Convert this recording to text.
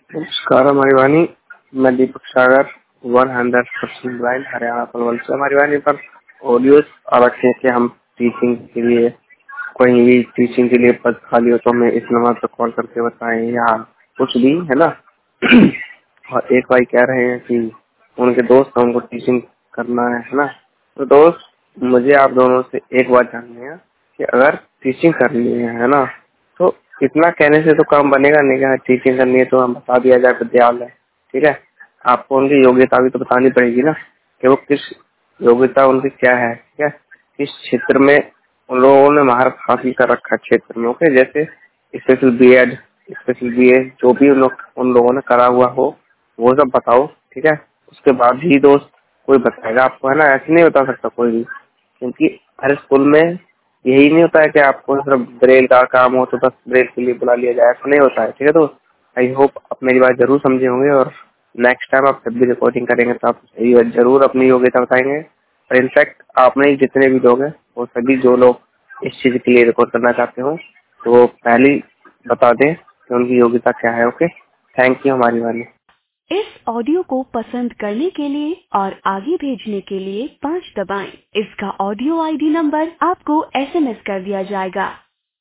नमस्कार हमारी वाणी। मैं दीपक सागर 100% ब्लाइंड हरियाणा पलवल से हमारी वाणी पर ऑडियोज आ रखे हैं कि हम टीचिंग के लिए कोई भी टीचिंग के लिए पद खाली हो तो हमें इस नंबर पर कॉल करके बताएं या कुछ भी है ना। और एक भाई कह रहे हैं कि उनके दोस्त उनको टीचिंग करना है ना। तो दोस्त मुझे आप दोनों से एक बात जाननी है कि अगर टीचिंग करनी है ना तो इतना कहने से तो काम बनेगा नहीं। कि टीचिंग करनी है तो हम बता दिया जाए विद्यालय, ठीक है। आपको उनकी योग्यता भी तो बतानी पड़ेगी ना कि वो किस योग्यता उनकी क्या है, ठीक है। किस क्षेत्र में उन लोगों ने महारत हासिल कर रखा है क्षेत्र में, ओके। जैसे स्पेशल बीएड, स्पेशल बीए जो भी उन लोगों ने करा हुआ हो वो सब बताओ, ठीक है। उसके बाद ही दोस्त कोई बताएगा आपको, है ना। ऐसे नहीं बता सकता कोई भी, क्योंकि हर स्कूल में यही नहीं होता है कि आपको सिर्फ ब्रेल का काम हो तो बस ब्रेल के लिए बुला लिया जाए, ऐसा नहीं होता है, ठीक है। तो आई होप आप मेरी बात जरूर समझे होंगे और नेक्स्ट टाइम आप जब भी रिकॉर्डिंग करेंगे तो आप जरूर अपनी योग्यता बताएंगे। और इनफैक्ट आप में जितने भी लोग हैं वो सभी जो लोग इस चीज के लिए रिकॉर्ड करना चाहते हो तो वो पहले ही बता दें कि उनकी योग्यता क्या है, ओके। थैंक यू हमारी वाली। इस ऑडियो को पसंद करने के लिए और आगे भेजने के लिए 5 दबाएं। इसका ऑडियो आईडी नंबर आपको एसएमएस कर दिया जाएगा।